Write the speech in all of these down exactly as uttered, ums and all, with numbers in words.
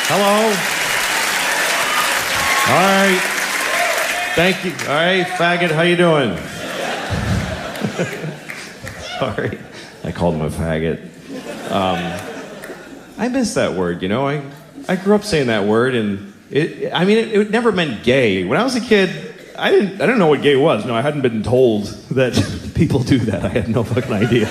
Hello. All right. Thank you. All right, faggot, how you doing? Sorry. I called him a faggot. Um, I miss that word, you know. I, I grew up saying that word, and it, I mean, it, it never meant gay. When I was a kid, I didn't, I didn't know what gay was. No, I hadn't been told that people do that. I had no fucking idea.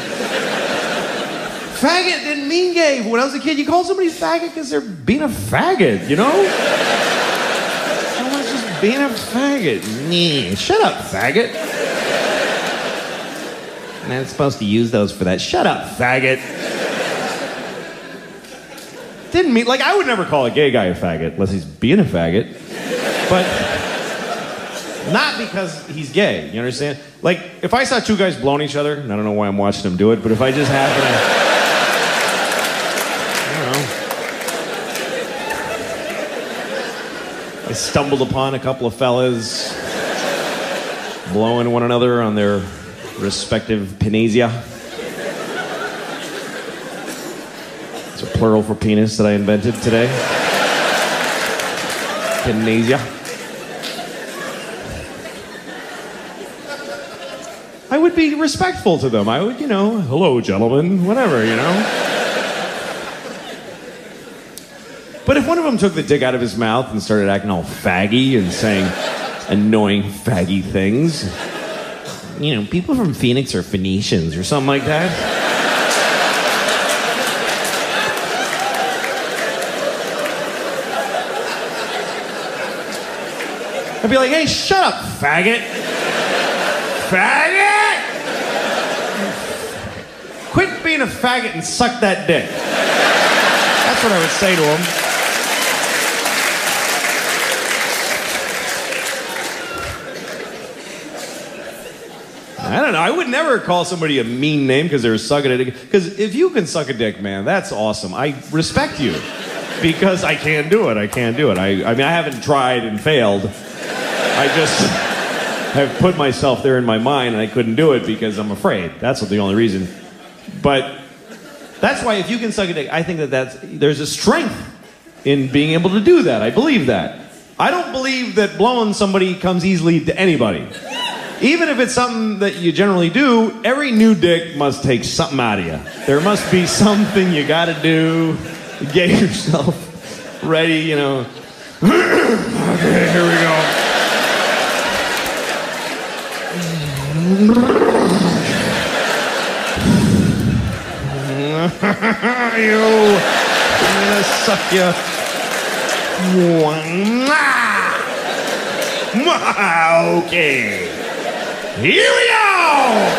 Faggot didn't mean gay. When I was a kid, you called somebody faggot because they're being a faggot, you know? Someone's just being a faggot. Nah, shut up, faggot. I'm not supposed to use those for that. Shut up, faggot. Didn't mean, like, I would never call a gay guy a faggot unless he's being a faggot. But not because he's gay, you understand? Like, if I saw two guys blowing each other, and I don't know why I'm watching them do it, but if I just happen to... I stumbled upon a couple of fellas blowing one another on their respective panasia. It's a plural for penis that I invented today. Panasia. I would be respectful to them. I would, you know, hello, gentlemen, whatever, you know. But if one of them took the dick out of his mouth and started acting all faggy and saying annoying faggy things, you know, people from Phoenix are Phoenicians or something like that. I'd be like, hey, shut up, faggot. Faggot! Quit being a faggot and suck that dick. That's what I would say to him. I don't know. I would never call somebody a mean name because they're sucking a dick. Because if you can suck a dick, man, that's awesome. I respect you. Because I can't do it. I can't do it. I, I mean, I haven't tried and failed. I just have put myself there in my mind and I couldn't do it because I'm afraid. That's the only reason. But that's why if you can suck a dick, I think that that's, there's a strength in being able to do that. I believe that. I don't believe that blowing somebody comes easily to anybody. Even if it's something that you generally do, every new dick must take something out of you. There must be something you gotta do to get yourself ready, you know. Okay, here we go. You, I'm gonna suck you. Okay. Here we go!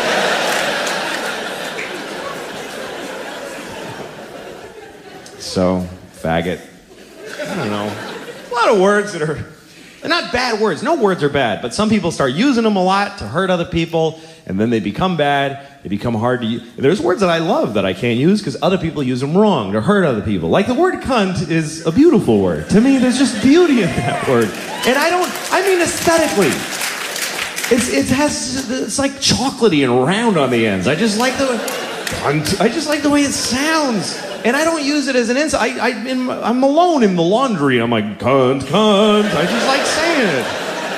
So, faggot. I don't know. A lot of words that are, they're not bad words. No words are bad, but some people start using them a lot to hurt other people, and then they become bad. They become hard to use. There's words that I love that I can't use because other people use them wrong to hurt other people. Like the word cunt is a beautiful word. To me, there's just beauty in that word. And I don't, I mean aesthetically. It's, it has, it's like chocolatey and round on the ends. I just like the, I just like the way it sounds. And I don't use it as an insult. I, I, in, I'm alone in the laundry. I'm like, cunt, cunt. I just like saying it.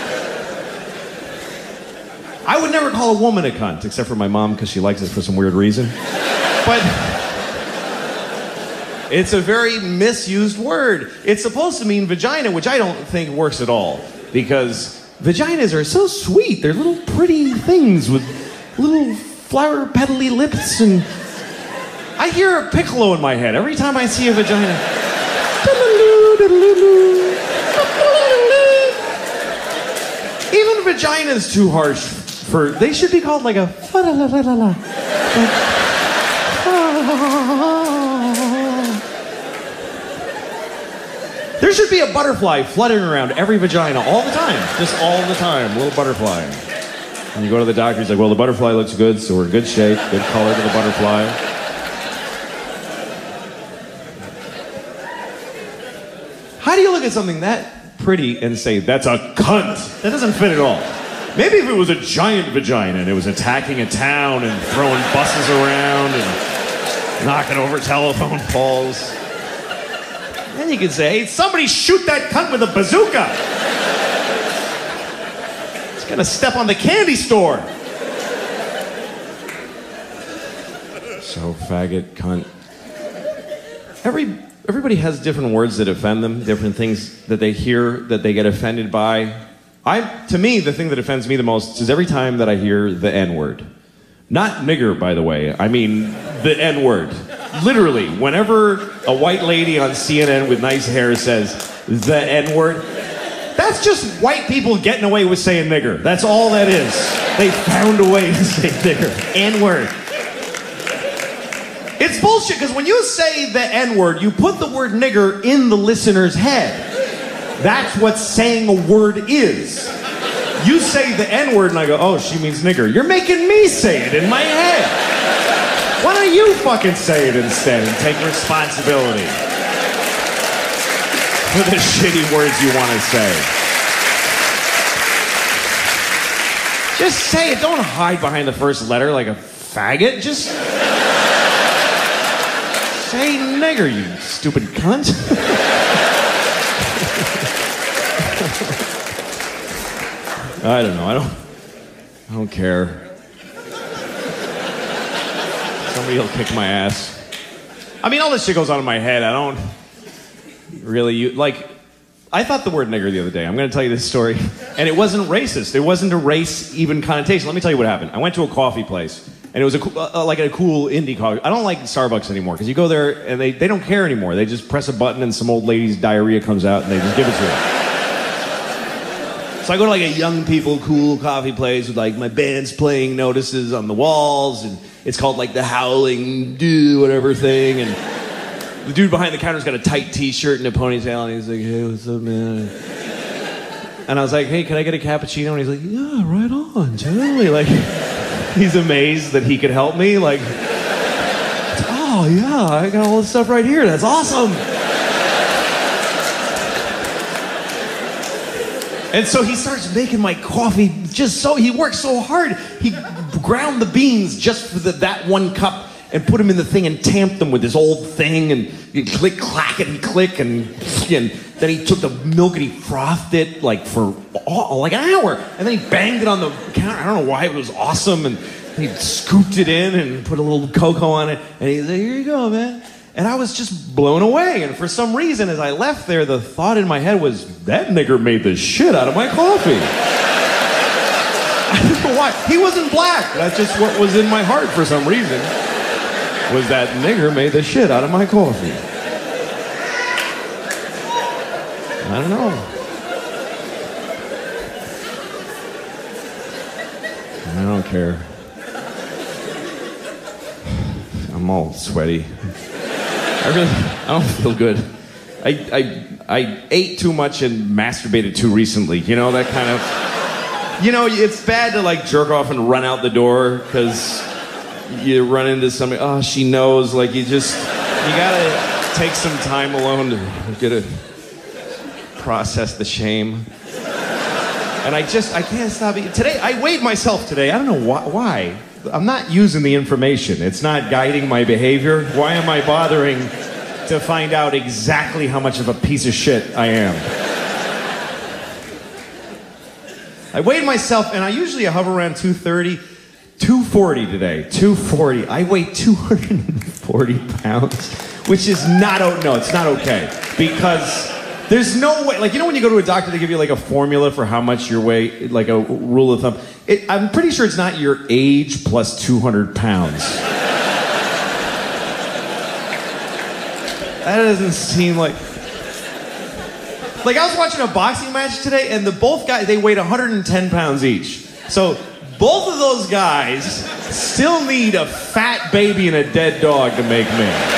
I would never call a woman a cunt, except for my mom, because she likes it for some weird reason. But it's a very misused word. It's supposed to mean vagina, which I don't think works at all. Because vaginas are so sweet. They're little pretty things with little flower petally lips, and I hear a piccolo in my head every time I see a vagina. Even vagina's too harsh for, they should be called like a fa-la-la-la-la-la. There should be a butterfly fluttering around every vagina all the time. Just all the time, a little butterfly. And you go to the doctor, he's like, well, the butterfly looks good, so we're in good shape, good color to the butterfly. How do you look at something that pretty and say, that's a cunt? That doesn't fit at all. Maybe if it was a giant vagina and it was attacking a town and throwing buses around and knocking over telephone poles. Then you can say, hey, somebody shoot that cunt with a bazooka. He's gonna step on the candy store. So, faggot, cunt. Every, everybody has different words that offend them, different things that they hear that they get offended by. I, to me, the thing that offends me the most is every time that I hear the N-word. Not nigger, by the way. I mean the N-word. Literally, whenever a white lady on C N N with nice hair says the N-word, that's just white people getting away with saying nigger. That's all that is. They found a way to say nigger. N-word. It's bullshit, because when you say the N-word, you put the word nigger in the listener's head. That's what saying a word is. You say the N-word and I go, oh, she means nigger. You're making me say it in my head. Why don't you fucking say it instead and take responsibility for the shitty words you want to say? Just say it. Don't hide behind the first letter like a faggot. Just say nigger, you stupid cunt. I don't know. I don't. I don't care. Somebody will kick my ass. I mean, all this shit goes on in my head. I don't really use, like. I thought the word nigger the other day. I'm going to tell you this story, and it wasn't racist. It wasn't a race even connotation. Let me tell you what happened. I went to a coffee place, and it was a uh, like a cool indie coffee. I don't like Starbucks anymore because you go there and they they don't care anymore. They just press a button and some old lady's diarrhea comes out and they just give it to her. So I go to like a young people cool coffee place with like my band's playing notices on the walls, and it's called like the Howling Do whatever thing, and the dude behind the counter's got a tight t-shirt and a ponytail, and he's like, hey, what's up, man? And I was like, hey, can I get a cappuccino? And he's like, yeah, right on, totally. Like, he's amazed that he could help me. Like, oh yeah, I got all this stuff right here. That's awesome. And so he starts making my coffee just so, he works so hard. He ground the beans just for the, that one cup and put them in the thing and tamped them with this old thing, and you click, clack, and click, and, and then he took the milk and he frothed it like for all, like an hour, and then he banged it on the counter. I don't know why, it was awesome, and he scooped it in and put a little cocoa on it, and he said, here you go, man. And I was just blown away, and for some reason, as I left there, the thought in my head was, that nigger made the shit out of my coffee. I don't know why. He wasn't black. That's just what was in my heart for some reason, was that nigger made the shit out of my coffee. I don't know. I don't care. I'm all sweaty. I really, I don't feel good. I, I, I ate too much and masturbated too recently. You know, that kind of, you know, it's bad to like jerk off and run out the door because you run into somebody, oh, she knows, like you just, you gotta take some time alone to get a, process the shame. And I just, I can't stop eating. Today, I weighed myself today. I don't know why. why. I'm not using the information. It's not guiding my behavior. Why am I bothering to find out exactly how much of a piece of shit I am? I weighed myself, and I usually hover around two thirty, two forty today, two forty. I weigh two hundred forty pounds, which is not, no, it's not okay. Because there's no way, like, you know when you go to a doctor, they give you like a formula for how much your weight, like a rule of thumb. It, I'm pretty sure it's not your age plus two hundred pounds. That doesn't seem like... Like, I was watching a boxing match today, and the both guys, they weighed one hundred ten pounds each. So, both of those guys still need a fat baby and a dead dog to make me.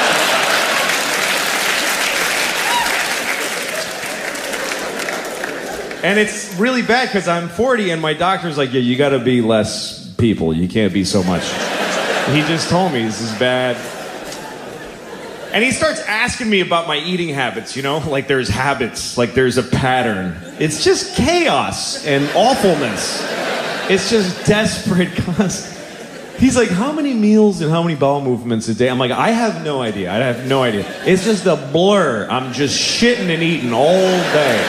And it's really bad because I'm forty and my doctor's like, yeah, you gotta be less people. You can't be so much. He just told me this is bad. And he starts asking me about my eating habits, you know? Like there's habits, like there's a pattern. It's just chaos and awfulness. It's just desperate. He's like, how many meals and how many bowel movements a day? I'm like, I have no idea. I have no idea. It's just a blur. I'm just shitting and eating all day.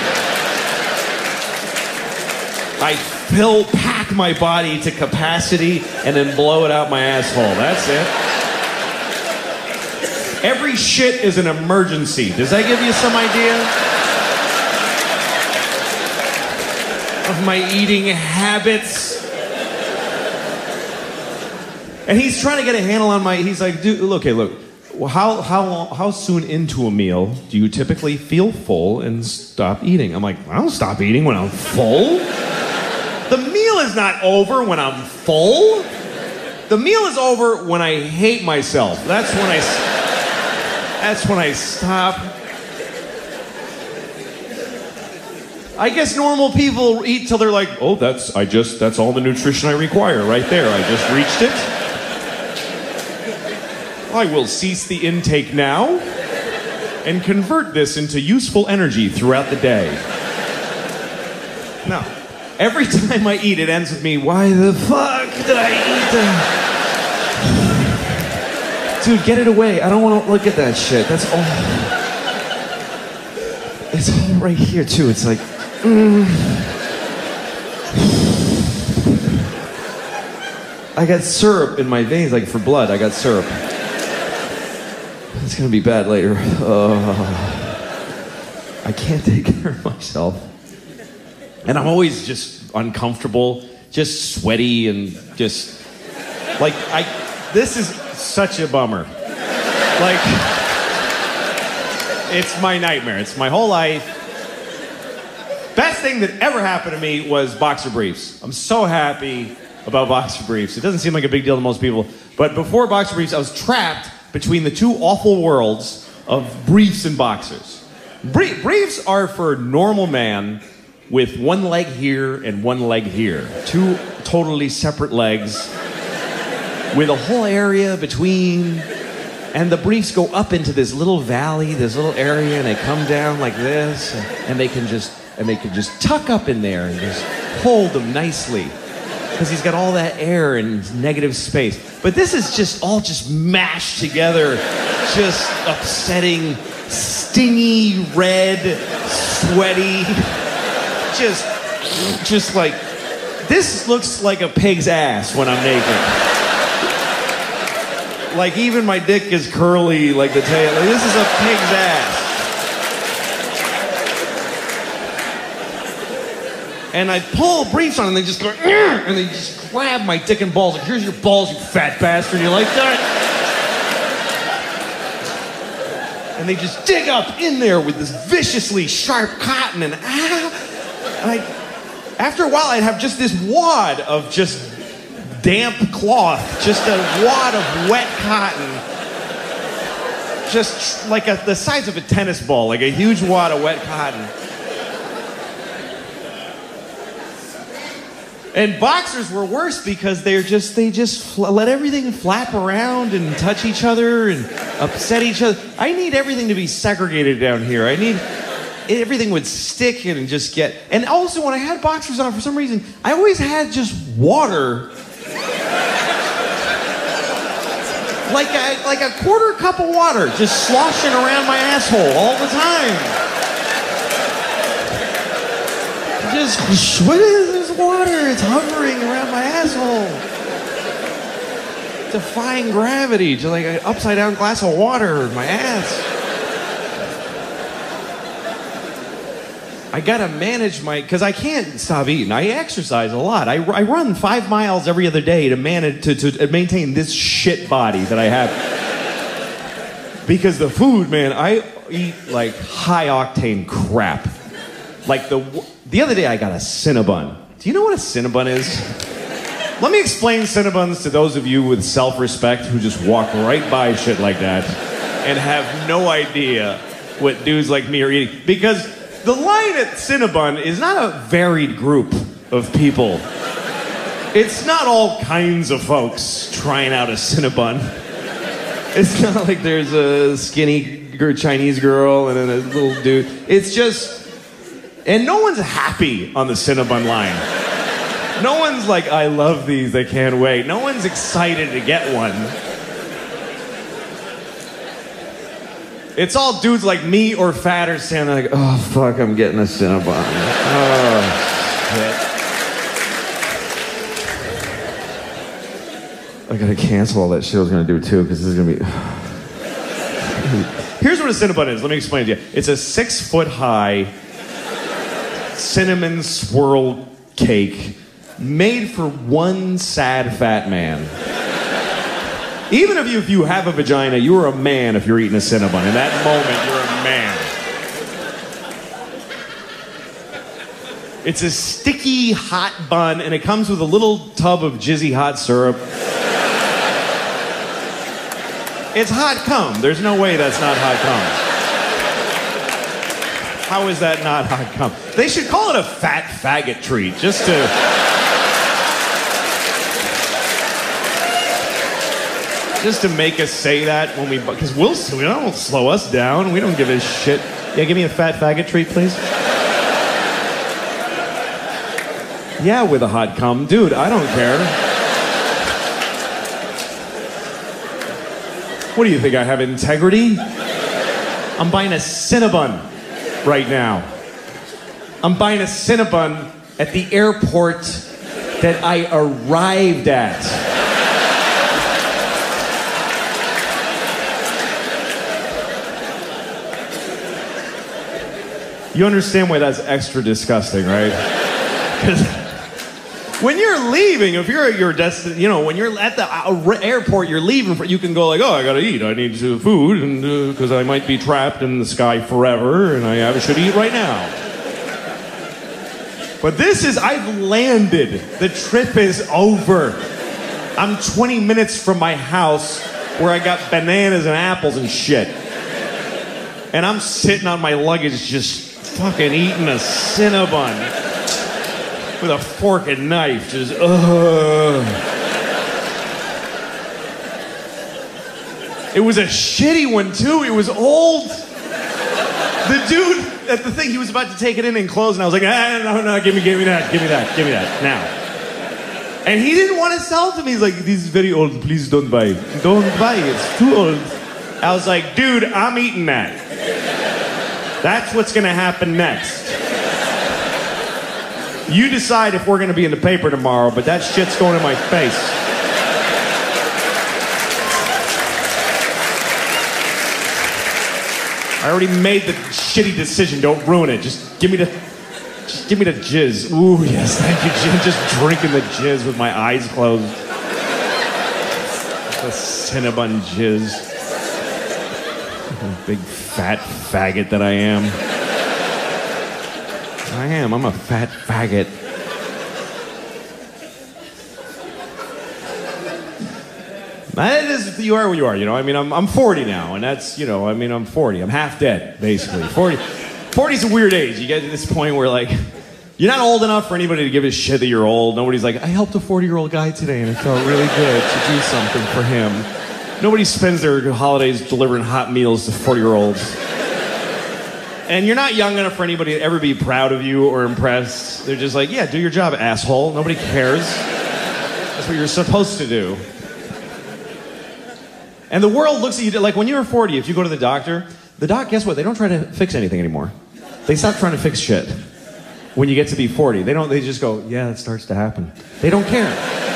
I fill, pack my body to capacity and then blow it out my asshole. That's it. Every shit is an emergency. Does that give you some idea of my eating habits? And he's trying to get a handle on my, he's like, dude, look, okay, look, well, how, how, long, how soon into a meal do you typically feel full and stop eating? I'm like, I don't stop eating when I'm full. The meal is not over when I'm full. The meal is over when I hate myself. That's when I, that's when I stop. I guess normal people eat till they're like, oh, that's, I just, that's all the nutrition I require right there. I just reached it. I will cease the intake now and convert this into useful energy throughout the day. No. Every time I eat, it ends with me, why the fuck did I eat that? Dude, get it away. I don't want to look at that shit. That's all. It's all right here, too. It's like, mm. I got syrup in my veins, like for blood. I got syrup. It's gonna be bad later. Uh, I can't take care of myself. And I'm always just uncomfortable, just sweaty and just, like, I, this is such a bummer. Like, it's my nightmare. It's my whole life. Best thing that ever happened to me was boxer briefs. I'm so happy about boxer briefs. It doesn't seem like a big deal to most people, but before boxer briefs, I was trapped between the two awful worlds of briefs and boxers. Brie- briefs are for normal man with one leg here and one leg here. Two totally separate legs with a whole area between. And the briefs go up into this little valley, this little area, and they come down like this, and they can just and they can just tuck up in there and just hold them nicely. Because he's got all that air and negative space. But this is just all just mashed together, just upsetting, stingy, red, sweaty, just, just like, this looks like a pig's ass when I'm naked. Like even my dick is curly like the tail. Like, this is a pig's ass. And I pull briefs on and they just go, and they just grab my dick and balls. Like, here's your balls, you fat bastard. You're like, that. And they just dig up in there with this viciously sharp cotton and ah. And I, after a while, I'd have just this wad of just damp cloth, just a wad of wet cotton, just like a, the size of a tennis ball, like a huge wad of wet cotton. And boxers were worse because they're just, they just fl- let everything flap around and touch each other and upset each other. I need everything to be segregated down here. I need, everything would stick and just get, and also when I had boxers on, for some reason, I always had just water. Like a, like a quarter cup of water just sloshing around my asshole all the time. Just, what is this water? It's hovering around my asshole. Defying gravity, just like an upside down glass of water in my ass. I gotta manage my, because I can't stop eating. I exercise a lot. I, I run five miles every other day to manage, to, to maintain this shit body that I have. Because the food, man, I eat like high octane crap. Like the, the other day I got a Cinnabon. Do you know what a Cinnabon is? Let me explain Cinnabons to those of you with self-respect who just walk right by shit like that and have no idea what dudes like me are eating. Because the line at Cinnabon is not a varied group of people. It's not all kinds of folks trying out a Cinnabon. It's not like there's a skinny Chinese girl and then a little dude. It's just, and no one's happy on the Cinnabon line. No one's like, I love these, I can't wait. No one's excited to get one. It's all dudes like me or fatter standing like, oh, fuck, I'm getting a Cinnabon. Oh, shit. I gotta cancel all that shit I was gonna do, too, because this is gonna be... Here's what a Cinnabon is. Let me explain to you. It's a six-foot-high cinnamon swirl cake made for one sad fat man. Even if you, if you have a vagina, you are a man if you're eating a Cinnabon. In that moment, you're a man. It's a sticky, hot bun, and it comes with a little tub of jizzy hot syrup. It's hot cum. There's no way that's not hot cum. How is that not hot cum? They should call it a fat faggot treat, just to... Just to make us say that when we... Because we'll... We don't slow us down. We don't give a shit. Yeah, give me a fat faggot treat, please. Yeah, with a hot cum. Dude, I don't care. What do you think, I have integrity? I'm buying a Cinnabon right now. I'm buying a Cinnabon at the airport that I arrived at. You understand why that's extra disgusting, right? Because when you're leaving, if you're at your destination, you know, when you're at the airport, you're leaving, for, you can go like, oh, I gotta eat. I need uh, food, and because uh, I might be trapped in the sky forever, and I, I should eat right now. But this is, I've landed. The trip is over. I'm twenty minutes from my house where I got bananas and apples and shit. And I'm sitting on my luggage just fucking eating a Cinnabon with a fork and knife, just ugh. It was a shitty one too. It was old. The dude at the thing, he was about to take it in and close, and I was like, ah, no, no, give me, give me that, give me that, give me that now. And he didn't want to sell it to me. He's like, this is very old. Please don't buy it. Don't buy it. It's too old. I was like, dude, I'm eating that. That's what's gonna happen next. You decide if we're gonna be in the paper tomorrow, but that shit's going in my face. I already made the shitty decision. Don't ruin it. Just give me the, just give me the jizz. Ooh, yes, thank you, Jim. Just drinking the jizz with my eyes closed. The Cinnabon jizz. Big fat faggot that I am. I am. I'm a fat faggot. That is, you are where you are, you know. I mean, I'm I'm forty now, and that's, you know, I mean, I'm forty. I'm half dead, basically. forty. forty's a weird age. You get to this point where, like, you're not old enough for anybody to give a shit that you're old. Nobody's like, I helped a forty-year-old guy today, and it felt really good to do something for him. Nobody spends their holidays delivering hot meals to forty-year-olds. And you're not young enough for anybody to ever be proud of you or impressed. They're just like, yeah, do your job, asshole. Nobody cares. That's what you're supposed to do. And the world looks at you, like when you're forty, if you go to the doctor, the doc, guess what? They don't try to fix anything anymore. They stop trying to fix shit. When you get to be forty, they don't, they just go, yeah, it starts to happen. They don't care.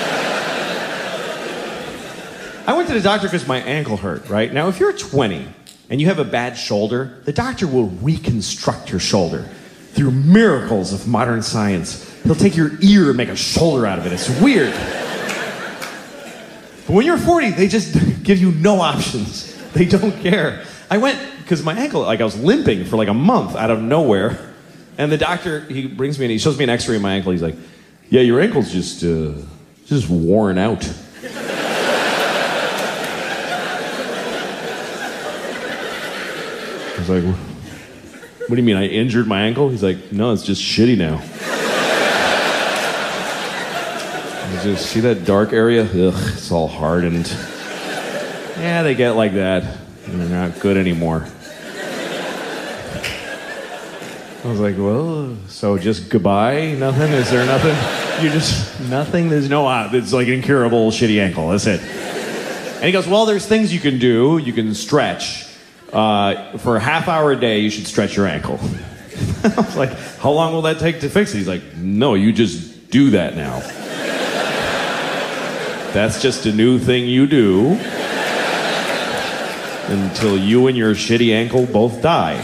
I went to the doctor because my ankle hurt, right? Now, if you're twenty and you have a bad shoulder, the doctor will reconstruct your shoulder through miracles of modern science. He'll take your ear and make a shoulder out of it. It's weird. But when you're forty, they just give you no options. They don't care. I went, because my ankle, like I was limping for like a month out of nowhere. And the doctor, he brings me in, he shows me an x-ray of my ankle. He's like, yeah, your ankle's just, uh, just worn out. I was like, what do you mean, I injured my ankle? He's like, no, it's just shitty now. You just see that dark area? Ugh, it's all hardened. Yeah, they get like that, and they're not good anymore. I was like, well, so just goodbye? Nothing? Is there nothing? You just, nothing, there's no, uh, it's like an incurable shitty ankle, that's it. And he goes, well, there's things you can do. You can stretch. Uh, for a half hour a day, you should stretch your ankle. I was like, how long will that take to fix it? He's like, no, you just do that now. That's just a new thing you do until you and your shitty ankle both die.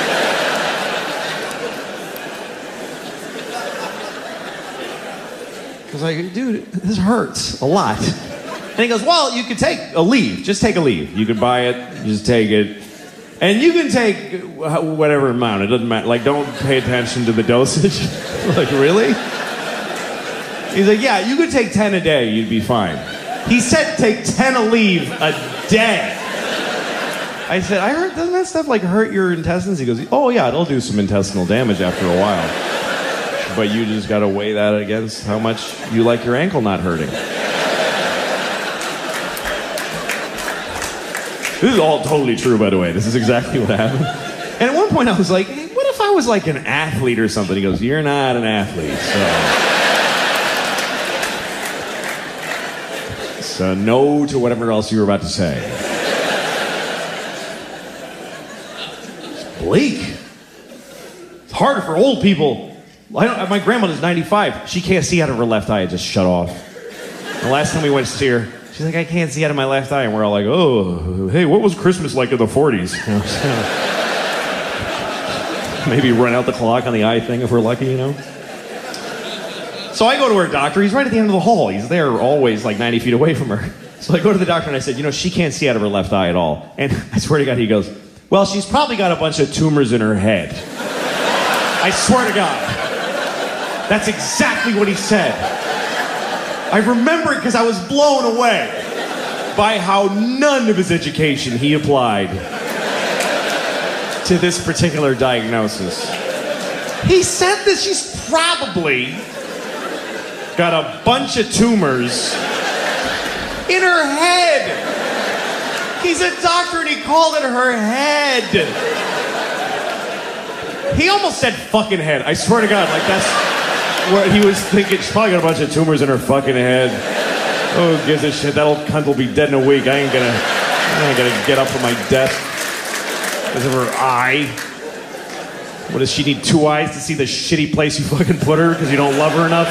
I was like, dude, this hurts a lot. And he goes, well, you could take a leave. Just take a leave. You could buy it, just take it. And you can take whatever amount. It doesn't matter. Like, don't pay attention to the dosage. Like, really? He's like, yeah, you could take ten a day. You'd be fine. He said take ten a leave a day. I said, I heard, doesn't that stuff like hurt your intestines? He goes, oh yeah, it'll do some intestinal damage after a while. But you just gotta weigh that against how much you like your ankle not hurting. This is all totally true, by the way. This is exactly what happened. And at one point I was like, hey, what if I was like an athlete or something? He goes, you're not an athlete, so... So no to whatever else you were about to say. It's bleak. It's harder for old people. I don't, my grandmother's ninety-five. She can't see out of her left eye. It just shut off. The last time we went to see her, she's like, I can't see out of my left eye. And we're all like, oh, hey, what was Christmas like in the forties? Maybe run out the clock on the eye thing if we're lucky, you know? So I go to her doctor. He's right at the end of the hall. He's there always like ninety feet away from her. So I go to the doctor and I said, you know, she can't see out of her left eye at all. And I swear to God, he goes, well, she's probably got a bunch of tumors in her head. I swear to God. That's exactly what he said. I remember it because I was blown away by how none of his education he applied to this particular diagnosis. He said that she's probably got a bunch of tumors in her head. He's a doctor and he called it her head. He almost said fucking head. I swear to God, like that's what he was thinking. She's probably got a bunch of tumors in her fucking head. Oh, who gives a shit? That old cunt will be dead in a week. I ain't gonna, I ain't gonna get up from my desk because of her eye. What does she need, two eyes to see the shitty place you fucking put her because you don't love her enough?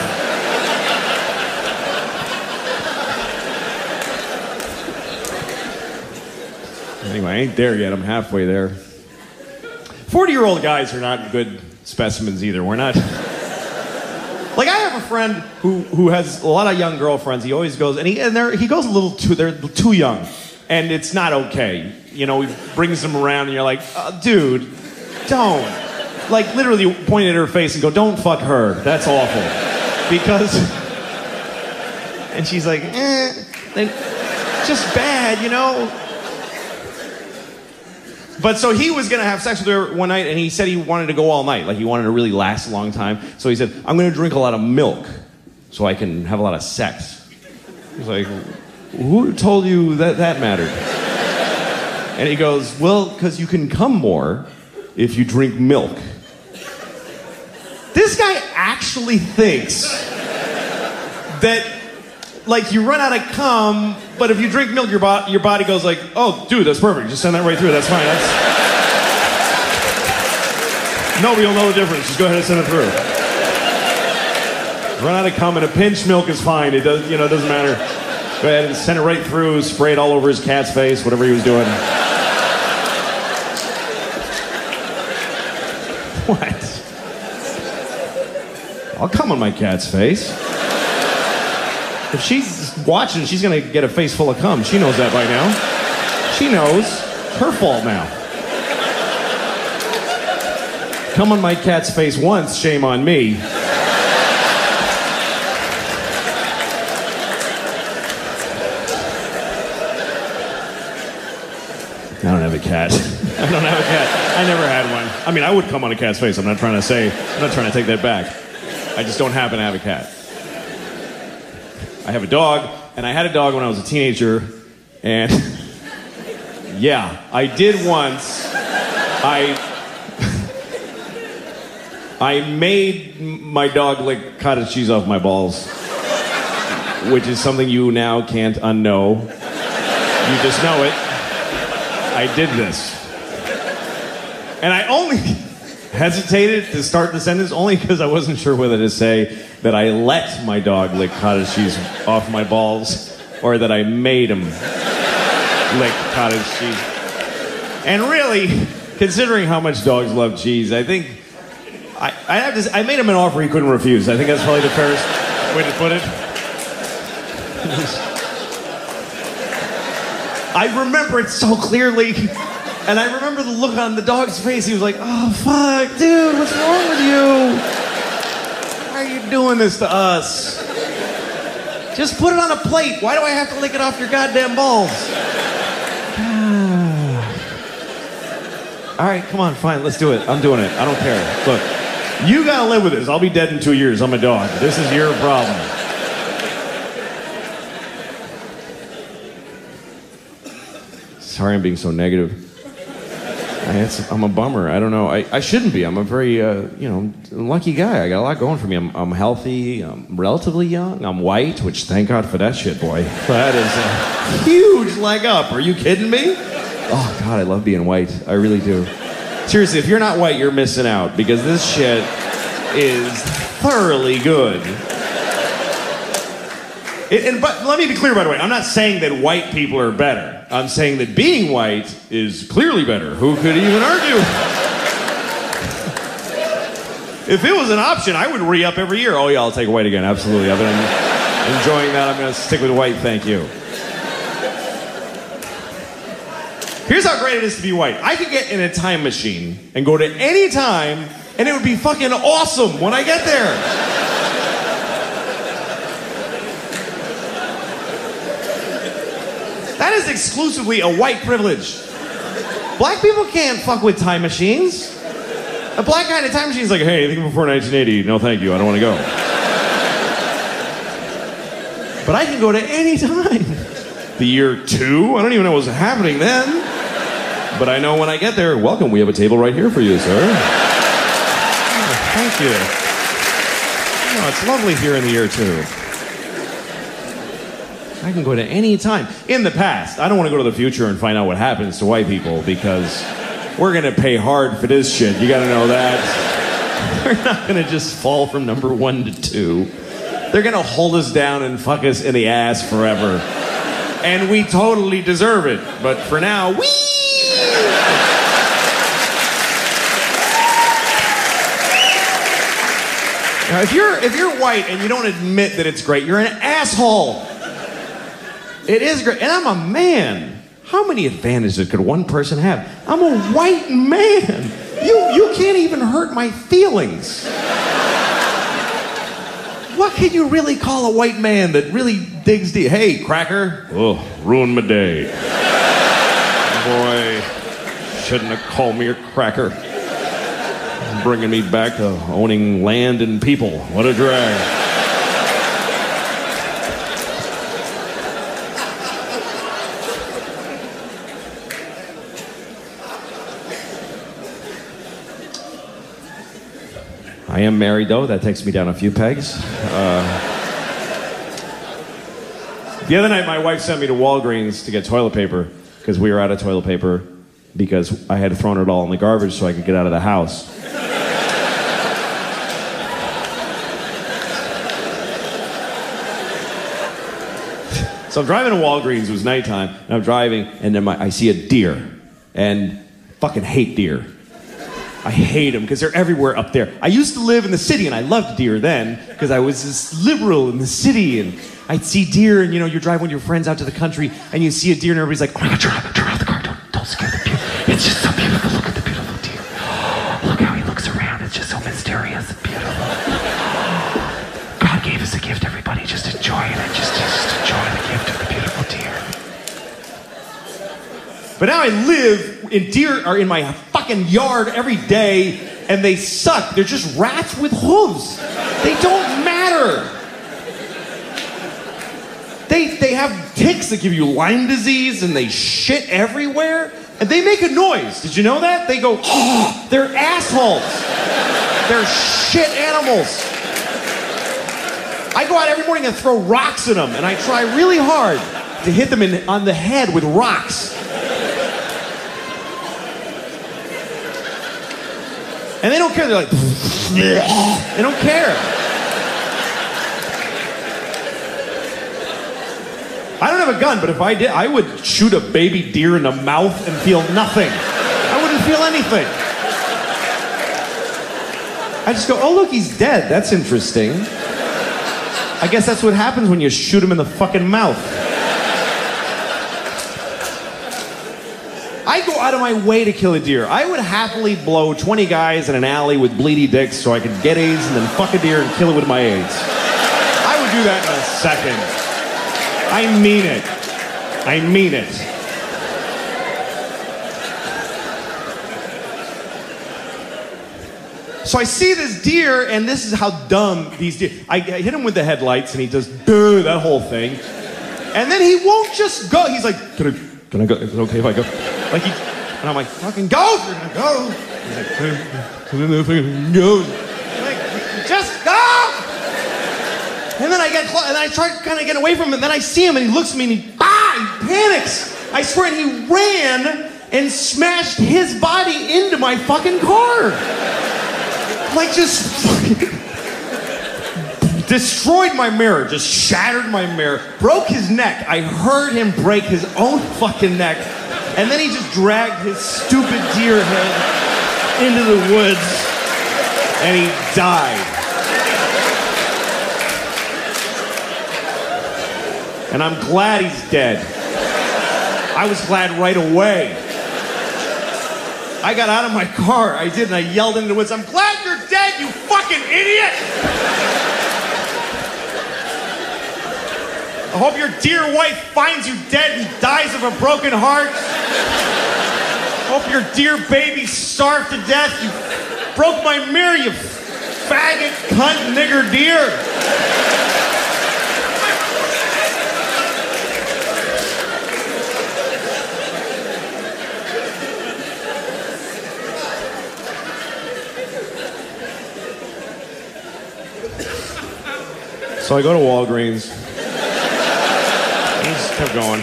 Anyway, I ain't there yet. I'm halfway there. forty-year-old guys are not good specimens either. We're not... Like, I have a friend who, who has a lot of young girlfriends. He always goes... And, he, and they're, he goes a little too... They're too young. And it's not okay. You know, he brings them around and you're like, oh, dude, don't. Like, literally point at her face and go, don't fuck her. That's awful. Because... And she's like, eh... Just bad, you know? But so he was going to have sex with her one night, and he said he wanted to go all night. Like, he wanted to really last a long time. So he said, I'm going to drink a lot of milk so I can have a lot of sex. He's like, who told you that that mattered? And he goes, well, because you can come more if you drink milk. This guy actually thinks that, like, you run out of cum, but if you drink milk, your, bo your body goes like, oh, dude, that's perfect. Just send that right through. That's fine. That's... Nobody will know the difference. Just go ahead and send it through. Run out of cum and a pinch milk is fine. It does, you know, it doesn't matter. Go ahead and send it right through. Spray it all over his cat's face, whatever he was doing. What? I'll cum on my cat's face. If she's watching, she's gonna get a face full of cum. She knows that by now. She knows. It's her fault now. Cum on my cat's face once, shame on me. I don't have a cat. I don't have a cat. I never had one. I mean, I would come on a cat's face. I'm not trying to say, I'm not trying to take that back. I just don't happen to have a cat. I have a dog, and I had a dog when I was a teenager, and yeah, I did once. I I made my dog lick cottage cheese off my balls, which is something you now can't unknow. You just know it. I did this. And I only hesitated to start the sentence only because I wasn't sure whether to say that I let my dog lick cottage cheese off my balls or that I made him lick cottage cheese. And really, considering how much dogs love cheese, I think I, I have to. I made him an offer he couldn't refuse. I think that's probably the fairest way to put it. I remember it so clearly, and I remember the look on the dog's face. He was like, "Oh fuck, dude, what's wrong with you? Why are you doing this to us? Just put it on a plate. Why do I have to lick it off your goddamn balls?" All right, come on, fine, let's do it. I'm doing it. I don't care. Look, you gotta live with this. I'll be dead in two years. I'm a dog. This is your problem. Sorry I'm being so negative. I had some, I'm a bummer. I don't know. I, I shouldn't be. I'm a very, uh, you know, lucky guy. I got a lot going for me. I'm, I'm healthy. I'm relatively young. I'm white, which thank God for that shit, boy. That is a huge leg up. Are you kidding me? Oh, God, I love being white. I really do. Seriously, if you're not white, you're missing out because this shit is thoroughly good. It, and but let me be clear, by the way. I'm not saying that white people are better. I'm saying that being white is clearly better. Who could even argue? If it was an option, I would re-up every year. Oh, yeah, I'll take white again. Absolutely. I've been enjoying that. I'm going to stick with white. Thank you. Here's how great it is to be white. I could get in a time machine and go to any time, and it would be fucking awesome when I get there. That is exclusively a white privilege. Black people can't fuck with time machines. A black guy in a time machine is like, hey, anything before nineteen eighty, no thank you, I don't want to go. But I can go to any time. The year two, I don't even know what's happening then. But I know when I get there, welcome, we have a table right here for you, sir. Oh, thank you. Oh, it's lovely here in the year two. I can go to any time. In the past, I don't want to go to the future and find out what happens to white people because we're going to pay hard for this shit. You got to know that. They're not going to just fall from number one to two. They're going to hold us down and fuck us in the ass forever. And we totally deserve it. But for now, whee! Now, if you're, if you're white and you don't admit that it's great, you're an asshole. It is great. And I'm a man. How many advantages could one person have? I'm a white man. You, you can't even hurt my feelings. What can you really call a white man that really digs deep? Hey, cracker. Oh, ruined my day. Boy, shouldn't have called me a cracker. Bringing me back to owning land and people. What a drag. I am married, though. That takes me down a few pegs. Uh, the other night, my wife sent me to Walgreens to get toilet paper because we were out of toilet paper because I had thrown it all in the garbage so I could get out of the house. So I'm driving to Walgreens. It was nighttime, and I'm driving, and then my, I see a deer, and I fucking hate deer. I hate them because they're everywhere up there. I used to live in the city and I loved deer then because I was this liberal in the city and I'd see deer and you know, you drive with your friends out to the country and you see a deer and everybody's like, oh my God, turn off, turn off the car, don't, don't scare the deer. It's just so beautiful, look at the beautiful deer. Look how he looks around, it's just so mysterious and beautiful. God gave us a gift, everybody, just enjoy it and just, just enjoy the gift of the beautiful deer. But now I live, and deer are in my fucking yard every day, and they suck. They're just rats with hooves. They don't matter. They, they have ticks that give you Lyme disease, and they shit everywhere, and they make a noise. Did you know that? They go, oh, they're assholes. They're shit animals. I go out every morning and throw rocks at them, and I try really hard to hit them in, on the head with rocks. And they don't care. They're like, they don't care. I don't have a gun, but if I did, I would shoot a baby deer in the mouth and feel nothing. I wouldn't feel anything. I just go, oh, look, he's dead. That's interesting. I guess that's what happens when you shoot him in the fucking mouth. I go out of my way to kill a deer. I would happily blow twenty guys in an alley with bleedy dicks so I could get AIDS and then fuck a deer and kill it with my AIDS. I would do that in a second. I mean it. I mean it. So I see this deer, and this is how dumb these deer... I, I hit him with the headlights, and he does duh, that whole thing. And then he won't just go. He's like, can I, can I go? Is it okay if I go? Like he, and I'm like, fucking go! You're gonna go! He's like, go. I'm like, just go! And then I get close, and I try to kind of get away from him, and then I see him, and he looks at me, and he, ah, he panics. I swear, and he ran and smashed his body into my fucking car. Like, just fucking destroyed my mirror, just shattered my mirror, broke his neck. I heard him break his own fucking neck, and then he just dragged his stupid deer head into the woods, and he died. And I'm glad he's dead. I was glad right away. I got out of my car, I did, and I yelled into the woods, I'm glad you're dead, you fucking idiot! I hope your dear wife finds you dead and dies of a broken heart. I hope your dear baby starved to death. You broke my mirror, you faggot, cunt, nigger deer. So I go to Walgreens. I just kept going.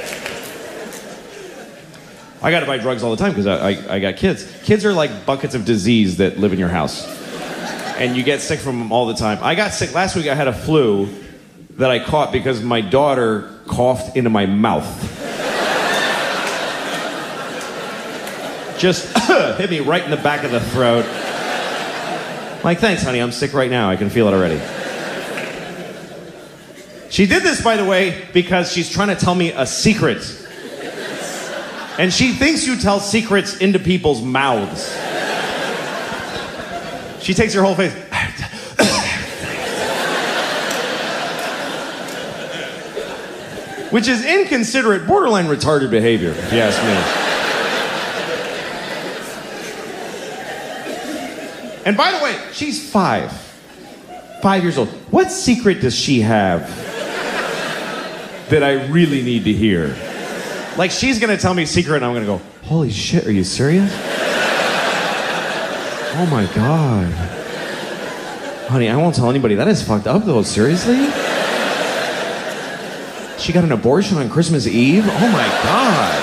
I gotta buy drugs all the time because I, I, I got kids. Kids are like buckets of disease that live in your house. And you get sick from them all the time. I got sick last week. I had a flu that I caught because my daughter coughed into my mouth. Just hit me right in the back of the throat. Like, thanks, honey, I'm sick right now. I can feel it already. She did this, by the way, because she's trying to tell me a secret. And she thinks you tell secrets into people's mouths. She takes her whole face. Which is inconsiderate, borderline retarded behavior, if you ask me. And by the way, she's five. Five years old. What secret does she have that I really need to hear? Like, she's gonna tell me a secret and I'm gonna go, holy shit, are you serious? Oh my God. Honey, I won't tell anybody. That is fucked up though, seriously? She got an abortion on Christmas Eve? Oh my God.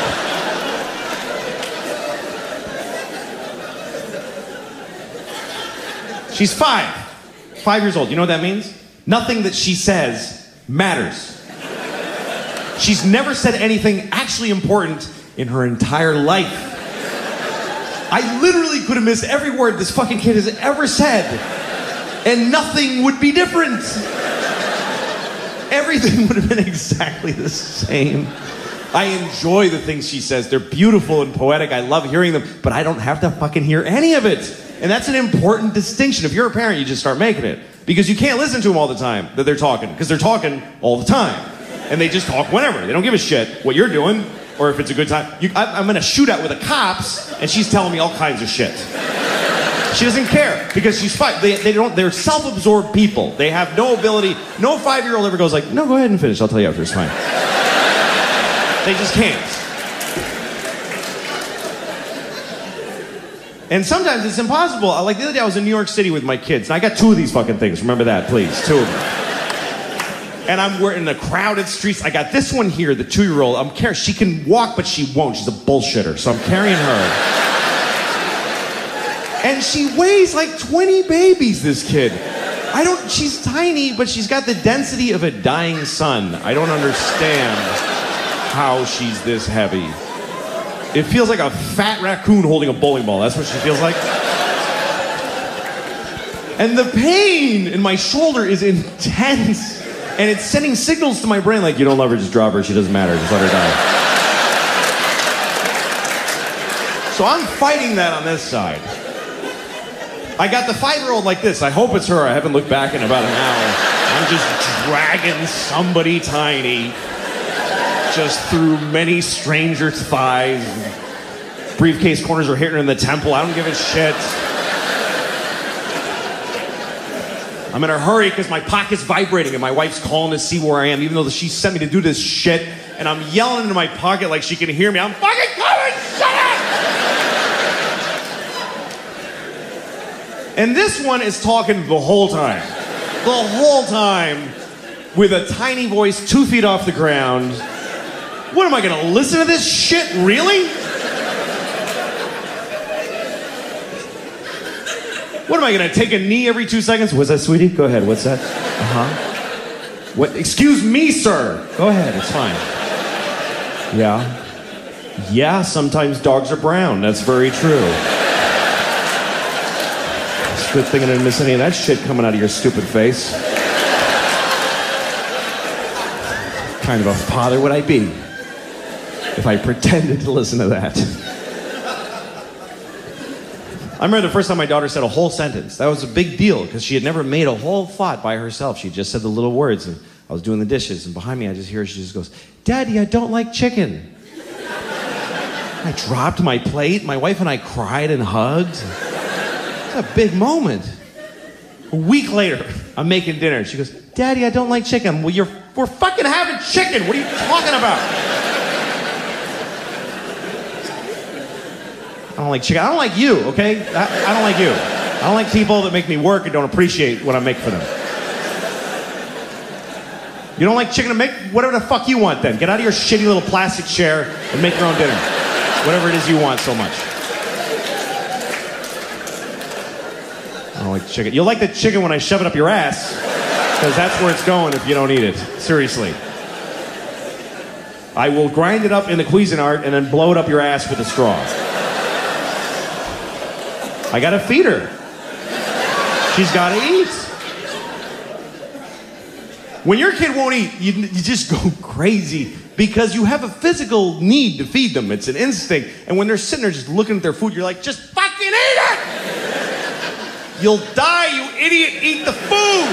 She's five. Five years old. You know what that means? Nothing that she says matters. She's never said anything actually important in her entire life. I literally could have missed every word this fucking kid has ever said, and nothing would be different. Everything would have been exactly the same. I enjoy the things she says. They're beautiful and poetic. I love hearing them, but I don't have to fucking hear any of it. And that's an important distinction. If you're a parent, you just start making it. Because you can't listen to them all the time that they're talking, because they're talking all the time. And they just talk whenever. They don't give a shit what you're doing, or if it's a good time. You, I, I'm in a shootout with the cops, and she's telling me all kinds of shit. She doesn't care, because she's fine. They, they don't, they're self-absorbed people. They have no ability. No five-year-old ever goes like, no, go ahead and finish. I'll tell you after. It's fine. They just can't. And sometimes it's impossible. Like the other day I was in New York City with my kids, and I got two of these fucking things. Remember that, please. Two of them. And I'm we're in the crowded streets. I got this one here, the two-year-old. I'm carrying. She can walk, but she won't. She's a bullshitter. So I'm carrying her. And she weighs like twenty babies, this kid. I don't, she's tiny, but she's got the density of a dying sun. I don't understand how she's this heavy. It feels like a fat raccoon holding a bowling ball. That's what she feels like. And the pain in my shoulder is intense. And it's sending signals to my brain like, you don't love her, just drop her. She doesn't matter. Just let her die. So I'm fighting that on this side. I got the five-year-old like this. I hope it's her. I haven't looked back in about an hour. I'm just dragging somebody tiny just through many strangers' thighs. Briefcase corners are hitting her in the temple. I don't give a shit. I'm in a hurry because my pocket's vibrating and my wife's calling to see where I am, even though she sent me to do this shit. And I'm yelling into my pocket like she can hear me. I'm fucking coming! Shut up! And this one is talking the whole time. The whole time. With a tiny voice two feet off the ground. What, am I gonna listen to this shit? Really? What, am I gonna take a knee every two seconds? What's that, sweetie? Go ahead, what's that? Uh-huh. What, excuse me, sir. Go ahead, it's fine. Yeah. Yeah, sometimes dogs are brown. That's very true. It's a good thing I didn't miss any of that shit coming out of your stupid face. What kind of a father would I be if I pretended to listen to that? I remember the first time my daughter said a whole sentence. That was a big deal because she had never made a whole thought by herself. She just said the little words, and I was doing the dishes, and behind me I just hear her, she just goes, "Daddy, I don't like chicken." I dropped my plate. My wife and I cried and hugged. It's a big moment. A week later, I'm making dinner. She goes, "Daddy, I don't like chicken." Well, you're, we're fucking having chicken. What are you talking about? I don't like chicken. I don't like you, okay? I, I don't like you. I don't like people that make me work and don't appreciate what I make for them. You don't like chicken? Make whatever the fuck you want then. Get out of your shitty little plastic chair and make your own dinner. Whatever it is you want so much. I don't like chicken. You'll like the chicken when I shove it up your ass, because that's where it's going if you don't eat it. Seriously. I will grind it up in the Cuisinart and then blow it up your ass with a straw. I gotta feed her. She's gotta eat. When your kid won't eat, you, you just go crazy because you have a physical need to feed them. It's an instinct. And when they're sitting there just looking at their food, you're like, just fucking eat it! You'll die, you idiot. Eat the food!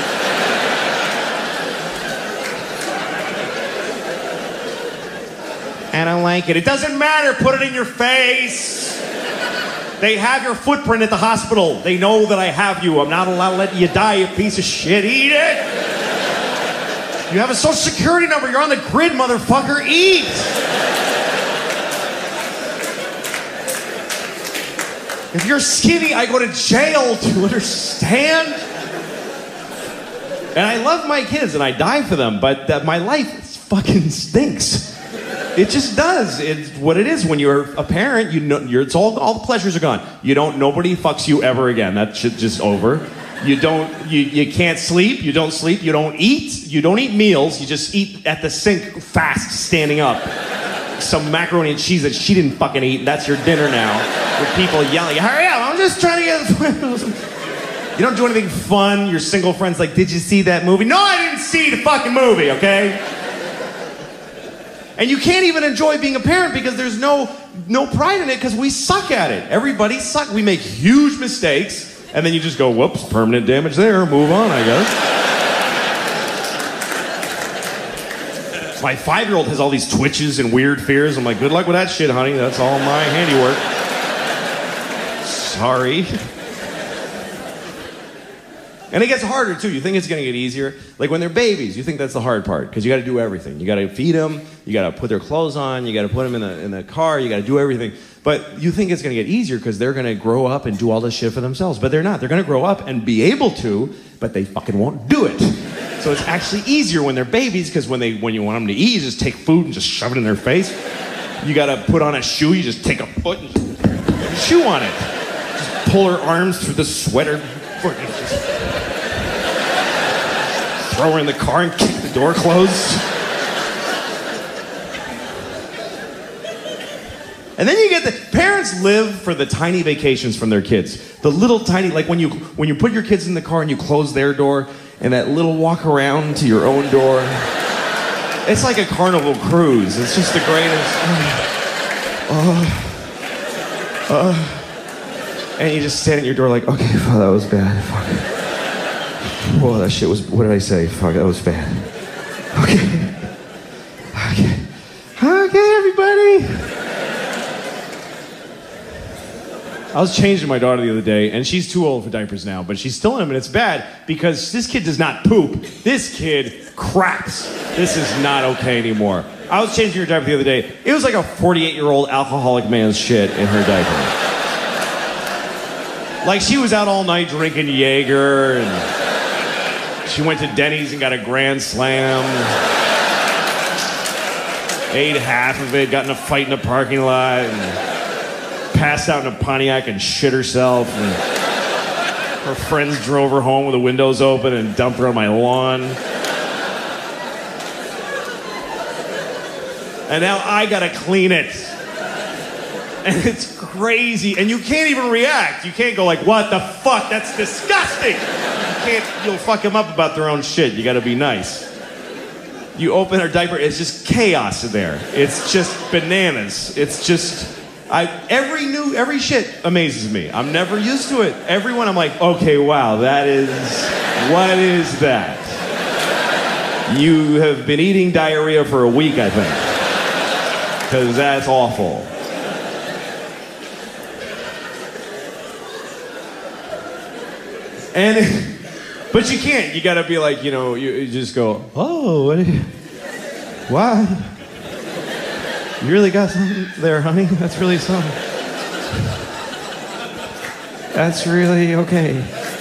I don't like it. It doesn't matter. Put it in your face. They have your footprint at the hospital. They know that I have you. I'm not allowed to let you die, you piece of shit. Eat it! You have a social security number. You're on the grid, motherfucker. Eat! If you're skinny, I go to jail. Do you understand? And I love my kids and I die for them, but uh, my life fucking stinks. It just does. It's what it is when you're a parent. You know, you're, it's all all the pleasures are gone. You don't. Nobody fucks you ever again. That shit just over. You don't. You you can't sleep. You don't sleep. You don't eat. You don't eat meals. You just eat at the sink fast, standing up. Some macaroni and cheese that she didn't fucking eat. And that's your dinner now. With people yelling, "Hurry up! I'm just trying to get." You don't do anything fun. Your single friend's like, "Did you see that movie?" No, I didn't see the fucking movie. Okay. And you can't even enjoy being a parent because there's no no pride in it because we suck at it. Everybody sucks. We make huge mistakes, and then you just go, whoops, permanent damage there, move on, I guess. My five-year-old has all these twitches and weird fears. I'm like, good luck with that shit, honey. That's all my handiwork. Sorry. And it gets harder, too. You think it's going to get easier. Like when they're babies, you think that's the hard part because you got to do everything. You got to feed them. You got to put their clothes on. You got to put them in the, in the car. You got to do everything. But you think it's going to get easier because they're going to grow up and do all this shit for themselves. But they're not. They're going to grow up and be able to, but they fucking won't do it. So it's actually easier when they're babies because when they when you want them to eat, you just take food and just shove it in their face. You got to put on a shoe. You just take a foot and just chew on it. Just pull her arms through the sweater. Just throw her in the car and kick the door closed. And then you get the parents live for the tiny vacations from their kids. The little tiny, like when you when you put your kids in the car and you close their door and that little walk around to your own door. It's like a Carnival cruise. It's just the greatest. Oh, uh, and you just stand at your door like, okay, fuck, that was bad. Fuck. Whoa, that shit was, what did I say? Fuck, that was bad. Okay. Okay. Okay, everybody. I was changing my daughter the other day, and she's too old for diapers now, but she's still in them, and it's bad because this kid does not poop. This kid craps. This is not okay anymore. I was changing her diaper the other day. It was like a forty-eight-year-old alcoholic man's shit in her diaper. Like she was out all night drinking Jaeger, and she went to Denny's and got a Grand Slam. Ate half of it, got in a fight in a parking lot, and passed out in a Pontiac and shit herself. And her friends drove her home with the windows open and dumped her on my lawn. And now I gotta clean it. And it's crazy. And you can't even react. You can't go like, what the fuck? That's disgusting. You can't, you'll fuck them up about their own shit. You gotta be nice. You open her diaper, it's just chaos in there. It's just bananas. It's just... I, every new, every shit amazes me. I'm never used to it. Everyone, I'm like, okay, wow, that is, what is that? You have been eating diarrhea for a week, I think. Because that's awful. And, but you can't. You gotta be like, you know, you, you just go, oh, what? Wow. You really got something there, honey? That's really something. That's really okay.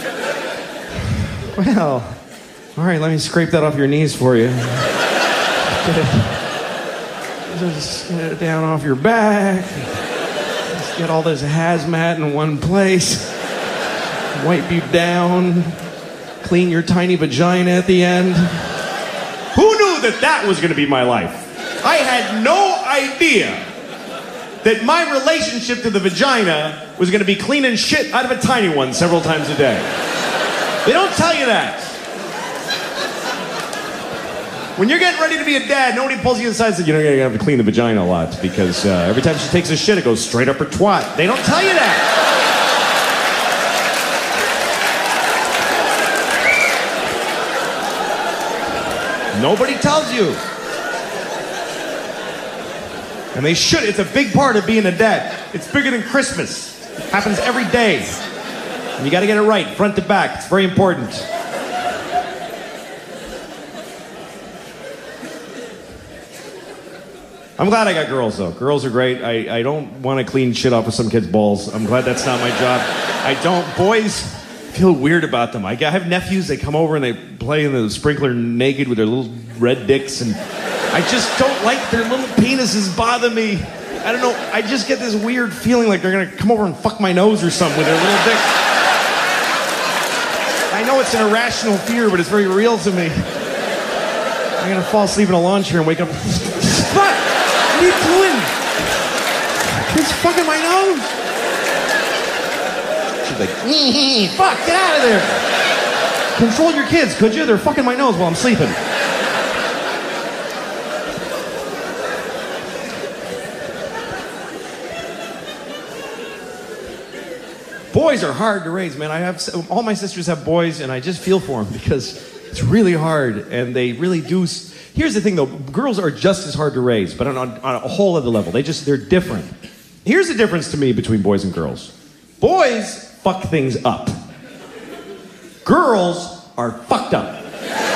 Well, all right, let me scrape that off your knees for you. Get it, just get it down off your back. Just get all this hazmat in one place. Wipe you down. Clean your tiny vagina at the end. Who knew that that was going to be my life? I had no idea that my relationship to the vagina was going to be cleaning shit out of a tiny one several times a day. They don't tell you that. When you're getting ready to be a dad, nobody pulls you aside and says, you know, you're going to have to clean the vagina a lot because uh, every time she takes a shit, it goes straight up her twat. They don't tell you that. Nobody tells you. And they should. It's a big part of being a dad. It's bigger than Christmas. It happens every day. And you got to get it right, front to back. It's very important. I'm glad I got girls, though. Girls are great. I, I don't want to clean shit off of some kid's balls. I'm glad that's not my job. I don't. Boys feel weird about them. I have nephews. They come over and they play in the sprinkler naked with their little red dicks, and I just don't like their little penises bother me. I don't know. I just get this weird feeling like they're going to come over and fuck my nose or something with their little dicks. I know it's an irrational fear, but it's very real to me. I'm going to fall asleep in a lawn chair and wake up. Fuck! What are you doing? It's fucking my nose. She's like, fuck, get out of there. Control your kids, could you? They're fucking my nose while I'm sleeping. Boys are hard to raise, man. I have all my sisters have boys, and I just feel for them because it's really hard, and they really do. Here's the thing, though: girls are just as hard to raise, but on, on, on a whole other level. They just they're different. Here's the difference to me between boys and girls: boys fuck things up. Girls are fucked up.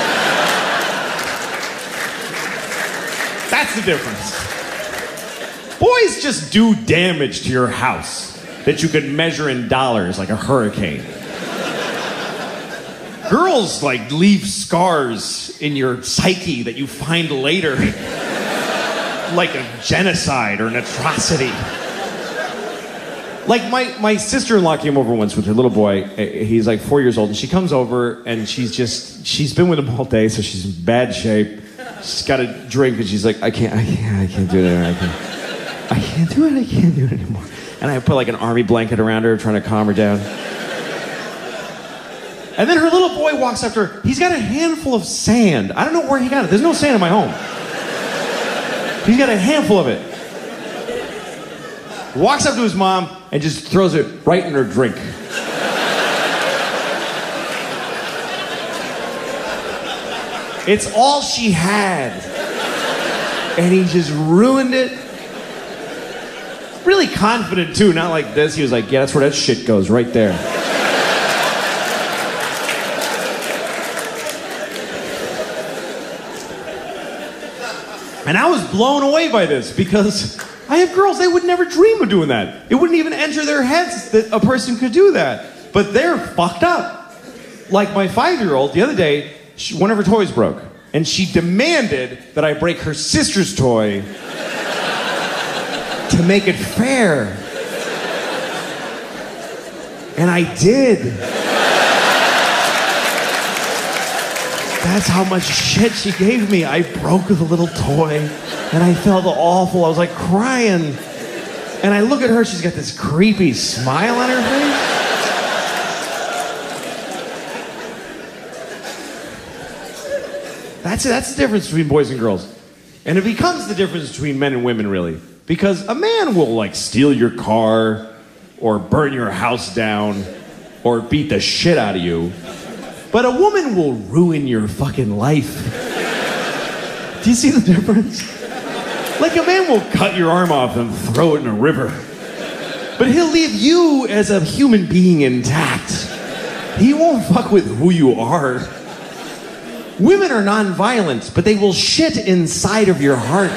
That's the difference. Boys just do damage to your house that you could measure in dollars like a hurricane. Girls, like, leave scars in your psyche that you find later, like a genocide or an atrocity. Like, my, my sister-in-law came over once with her little boy. He's like four years old, and she comes over, and she's just, she's been with him all day, so she's in bad shape. She's got a drink, and she's like, I can't, I can't, I can't do it anymore. I can't, I can't do it, I can't do it anymore. And I put, like, an army blanket around her, trying to calm her down. And then her little boy walks up to her. He's got a handful of sand. I don't know where he got it. There's no sand in my home. He's got a handful of it. Walks up to his mom and just throws it right in her drink. It's all she had. And he just ruined it. Really confident, too. Not like this. He was like, yeah, that's where that shit goes, right there. And I was blown away by this because I have girls, they would never dream of doing that. It wouldn't even enter their heads that a person could do that. But they're fucked up. Like my five-year-old, the other day, she, one of her toys broke. And she demanded that I break her sister's toy to make it fair. And I did. That's how much shit she gave me. I broke the little toy, and I felt awful. I was like crying. And I look at her, she's got this creepy smile on her face. That's it. That's the difference between boys and girls. And it becomes the difference between men and women, really. Because a man will, like, steal your car, or burn your house down, or beat the shit out of you. But a woman will ruin your fucking life. Do you see the difference? Like, a man will cut your arm off and throw it in a river. But he'll leave you as a human being intact. He won't fuck with who you are. Women are non-violent, but they will shit inside of your heart.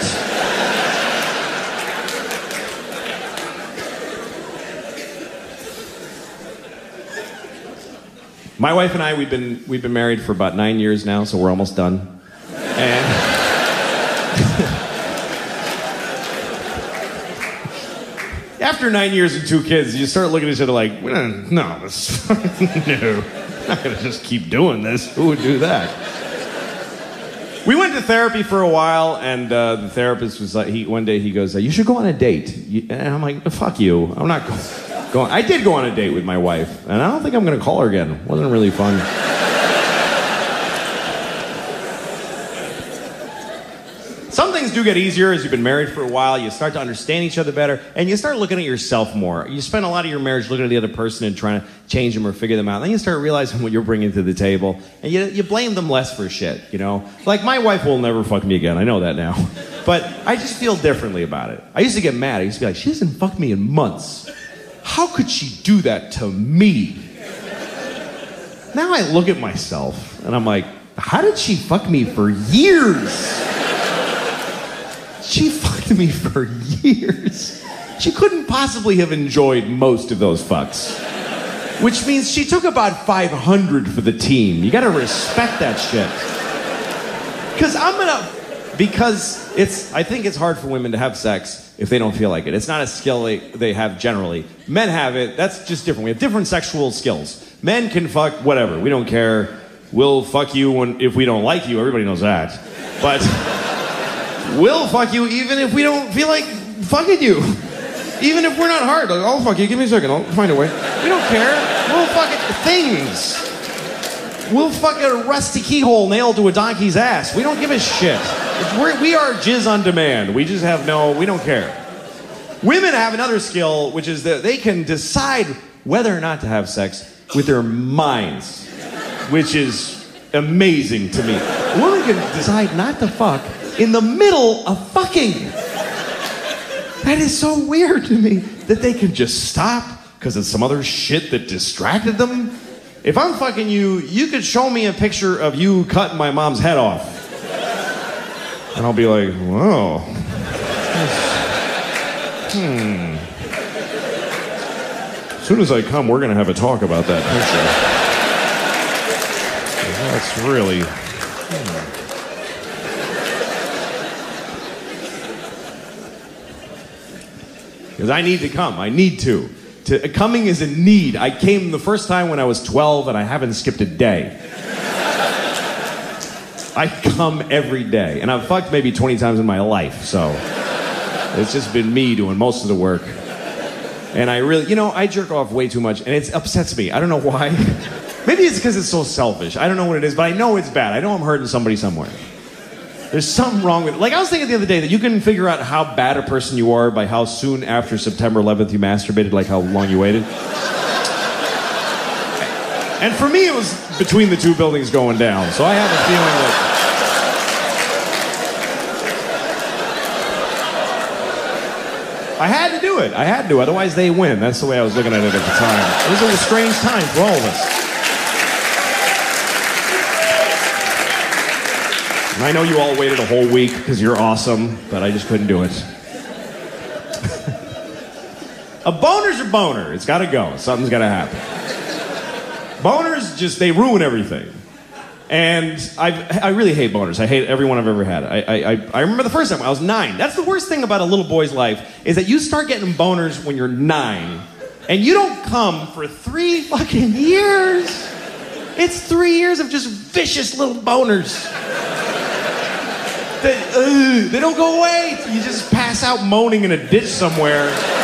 My wife and I, we've been we've been married for about nine years now, so we're almost done. And after nine years and two kids, you start looking at each other like, no, this, no, I'm not gonna just keep doing this. Who would do that? We went to therapy for a while, and uh, the therapist was like, he one day he goes, you should go on a date. And I'm like, fuck you, I'm not going. Going, I did go on a date with my wife, and I don't think I'm going to call her again. It wasn't really fun. Some things do get easier as you've been married for a while. You start to understand each other better, and you start looking at yourself more. You spend a lot of your marriage looking at the other person and trying to change them or figure them out. Then you start realizing what you're bringing to the table, and you, you blame them less for shit, you know? Like, my wife will never fuck me again. I know that now. But I just feel differently about it. I used to get mad. I used to be like, she hasn't fucked me in months. How could she do that to me? Now I look at myself and I'm like, how did she fuck me for years? She fucked me for years. She couldn't possibly have enjoyed most of those fucks. Which means she took about five hundred for the team. You gotta respect that shit. Because I'm gonna... Because it's, I think it's hard for women to have sex if they don't feel like it. It's not a skill they, they have generally. Men have it, that's just different. We have different sexual skills. Men can fuck whatever, we don't care. We'll fuck you when, if we don't like you, everybody knows that. But we'll fuck you even if we don't feel like fucking you. Even if we're not hard, like, I'll fuck you, give me a second, I'll find a way. We don't care, we'll fuck it, things. We'll fuck a rusty keyhole nailed to a donkey's ass. We don't give a shit. It's, we're, we are jizz on demand. We just have no, we don't care. Women have another skill, which is that they can decide whether or not to have sex with their minds, which is amazing to me. A woman can decide not to fuck in the middle of fucking. That is so weird to me that they can just stop because of some other shit that distracted them. If I'm fucking you, you could show me a picture of you cutting my mom's head off. And I'll be like, whoa. Hmm. As soon as I come, we're going to have a talk about that picture. That's really... Hmm. Because I need to come. I need to. to. Coming is a need. I came the first time when I was twelve, and I haven't skipped a day. I come every day. And I've fucked maybe twenty times in my life, so... It's just been me doing most of the work. And I really... You know, I jerk off way too much, and it upsets me. I don't know why. Maybe it's because it's so selfish. I don't know what it is, but I know it's bad. I know I'm hurting somebody somewhere. There's something wrong with it. Like, I was thinking the other day that you can figure out how bad a person you are by how soon after September eleventh you masturbated, like how long you waited. And for me, it was between the two buildings going down. So I have a feeling that... I had to do it. I had to. Otherwise, they win. That's the way I was looking at it at the time. It was a strange time for all of us. And I know you all waited a whole week because you're awesome, but I just couldn't do it. A boner's a boner. It's got to go. Something's got to happen. Boners just, they ruin everything. And I've, I really hate boners. I hate every one I've ever had. I, I, I remember the first time I was nine. That's the worst thing about a little boy's life, is that you start getting boners when you're nine, and you don't come for three fucking years. It's three years of just vicious little boners. They, uh, they don't go away. You just pass out moaning in a ditch somewhere.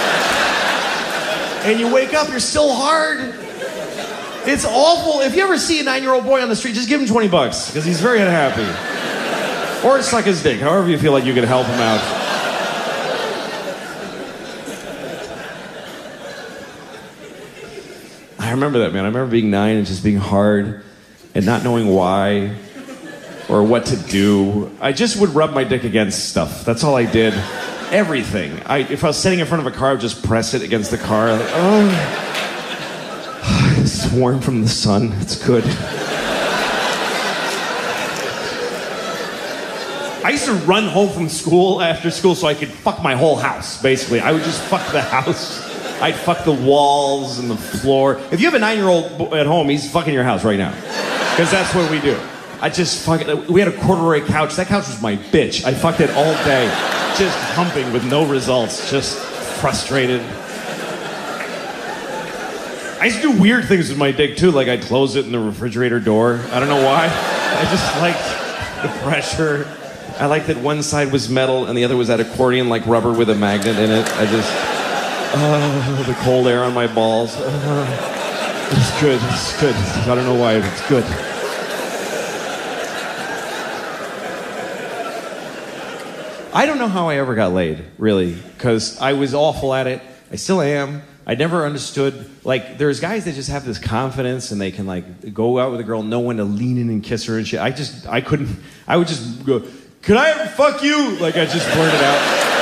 And you wake up, you're still hard. It's awful. If you ever see a nine-year-old boy on the street, just give him twenty bucks, because he's very unhappy. Or suck his dick, however you feel like you can help him out. I remember that, man. I remember being nine and just being hard and not knowing why or what to do. I just would rub my dick against stuff. That's all I did. Everything. I, if I was sitting in front of a car, I would just press it against the car. Like, oh. It's warm from the sun. It's good. I used to run home from school after school so I could fuck my whole house, basically. I would just fuck the house. I'd fuck the walls and the floor. If you have a nine-year-old at home, he's fucking your house right now. Because that's what we do. I just fuck it. We had a corduroy couch. That couch was my bitch. I fucked it all day. Just humping with no results. Just frustrated. I used to do weird things with my dick, too. Like, I'd close it in the refrigerator door. I don't know why. I just liked the pressure. I liked that one side was metal and the other was that accordion, like rubber with a magnet in it. I just... Oh, the cold air on my balls. Oh, it's good. It's good. I don't know why, but it's good. I don't know how I ever got laid, really, because I was awful at it. I still am. I never understood, like, there's guys that just have this confidence and they can, like, go out with a girl, know when to lean in and kiss her and shit. I just, I couldn't, I would just go, can I ever fuck you? Like, I just blurted out.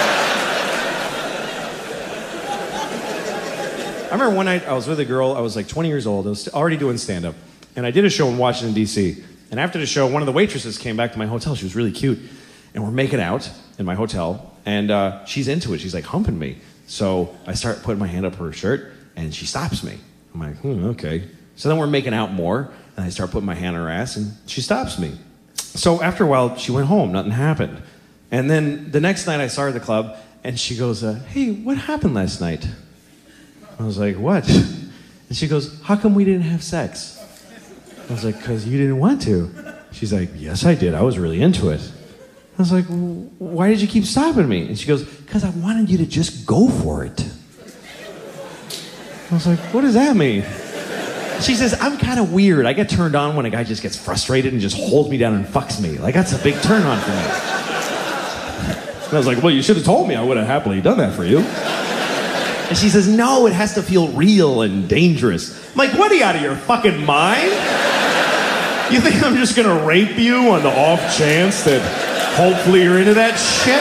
I remember one night I was with a girl, I was like twenty years old, I was already doing stand-up, and I did a show in Washington, D C, and after the show, one of the waitresses came back to my hotel. She was really cute, and we're making out in my hotel, and uh, she's into it. She's like humping me. So I start putting my hand up her shirt, and she stops me. I'm like, hmm, okay. So then we're making out more, and I start putting my hand on her ass, and she stops me. So after a while, she went home. Nothing happened. And then the next night, I saw her at the club, and she goes, uh, hey, what happened last night? I was like, what? And she goes, how come we didn't have sex? I was like, because you didn't want to. She's like, yes, I did. I was really into it. I was like, why did you keep stopping me? And she goes, because I wanted you to just go for it. I was like, what does that mean? She says, I'm kind of weird. I get turned on when a guy just gets frustrated and just holds me down and fucks me. Like, that's a big turn on for me. And I was like, well, you should have told me. I would have happily done that for you. And she says, no, it has to feel real and dangerous. I'm like, what, are you out of your fucking mind? You think I'm just going to rape you on the off chance that hopefully you're into that shit?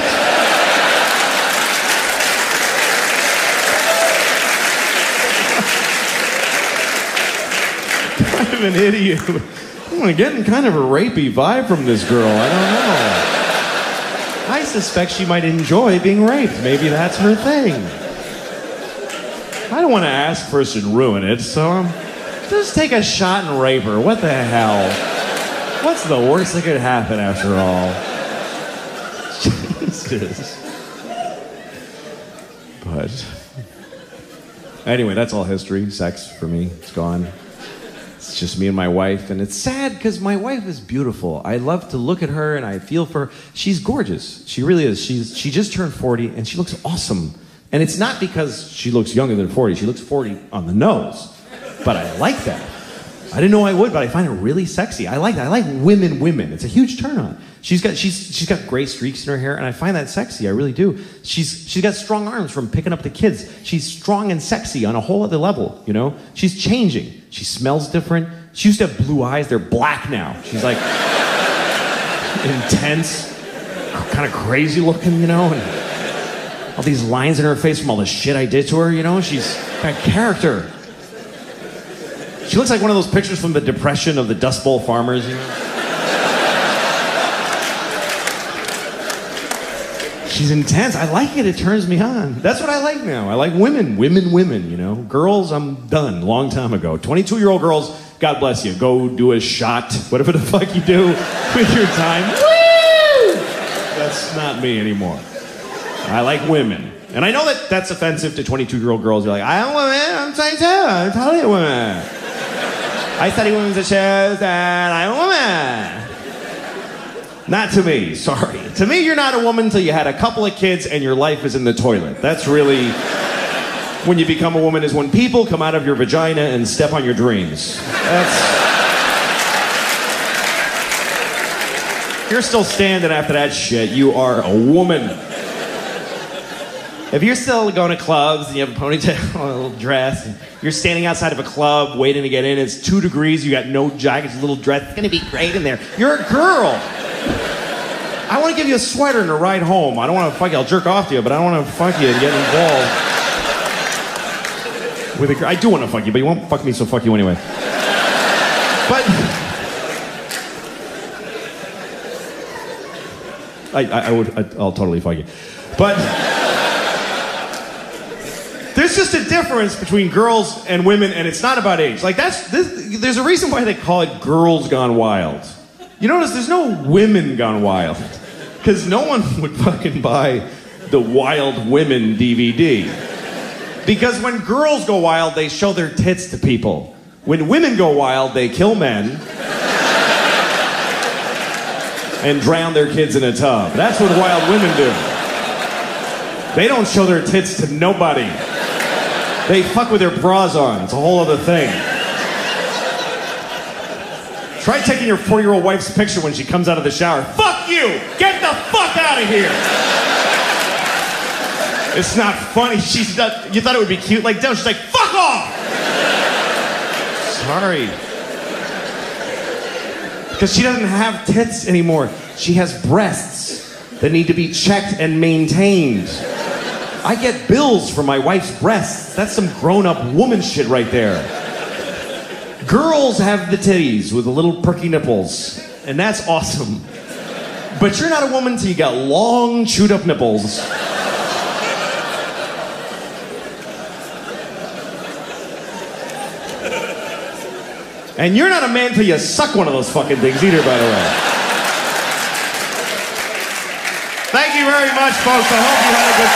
Kind of an idiot. I'm getting kind of a rapey vibe from this girl. I don't know. I suspect she might enjoy being raped. Maybe that's her thing. I don't want to ask first and ruin it, so um, just take a shot and rape her. What the hell? What's the worst that could happen after all? Jesus. But anyway, that's all history. Sex for me, it's gone. It's just me and my wife, and it's sad because my wife is beautiful. I love to look at her and I feel for her. She's gorgeous. She really is. She's she just turned forty and she looks awesome. And it's not because she looks younger than forty. She looks forty on the nose. But I like that. I didn't know I would, but I find it really sexy. I like that. I like women women. It's a huge turn on. She's got she's she's got gray streaks in her hair, and I find that sexy. I really do. She's she's got strong arms from picking up the kids. She's strong and sexy on a whole other level, you know? She's changing. She smells different. She used to have blue eyes. They're black now. She's like intense, kind of crazy looking, you know? And all these lines in her face from all the shit I did to her, you know? She's got character. She looks like one of those pictures from the Depression of the Dust Bowl farmers, you know? She's intense. I like it. It turns me on. That's what I like now. I like women. Women, women, you know? Girls, I'm done. Long time ago. twenty-two-year-old girls, God bless you. Go do a shot. Whatever the fuck you do with your time. Woo! That's not me anymore. I like women. And I know that that's offensive to twenty-two-year-old girls. You're like, I am women. I'm twenty-two. I'm totally a woman. I study women's issues and I'm a woman. Not to me, sorry. To me, you're not a woman until you had a couple of kids and your life is in the toilet. That's really when you become a woman, is when people come out of your vagina and step on your dreams. That's... You're still standing after that shit. You are a woman. If you're still going to clubs and you have a ponytail, a little dress, and you're standing outside of a club waiting to get in, it's two degrees, you got no jacket, a little dress, it's gonna be great in there. You're a girl. I want to give you a sweater and a ride home. I don't want to fuck you, I'll jerk off to you, but I don't want to fuck you and get involved with a girl. I do want to fuck you, but you won't fuck me, so fuck you anyway. But I, I, I would, I, I'll totally fuck you. But there's just a difference between girls and women, and it's not about age. Like, that's, this, there's a reason why they call it Girls Gone Wild. You notice there's no Women Gone Wild. Because no one would fucking buy the Wild Women D V D. Because when girls go wild, they show their tits to people. When women go wild, they kill men and drown their kids in a tub. That's what wild women do. They don't show their tits to nobody. They fuck with their bras on. It's a whole other thing. Try taking your four-year-old wife's picture when she comes out of the shower. Fuck you! Get the fuck out of here! It's not funny. She's not, you thought it would be cute? Like, no, she's like, fuck off! Sorry. Because she doesn't have tits anymore. She has breasts that need to be checked and maintained. I get bills for my wife's breasts. That's some grown-up woman shit right there. Girls have the titties with the little perky nipples, and that's awesome. But you're not a woman till you got long, chewed-up nipples. And you're not a man till you suck one of those fucking things either, by the way. Thank you very much, folks. I hope you had a good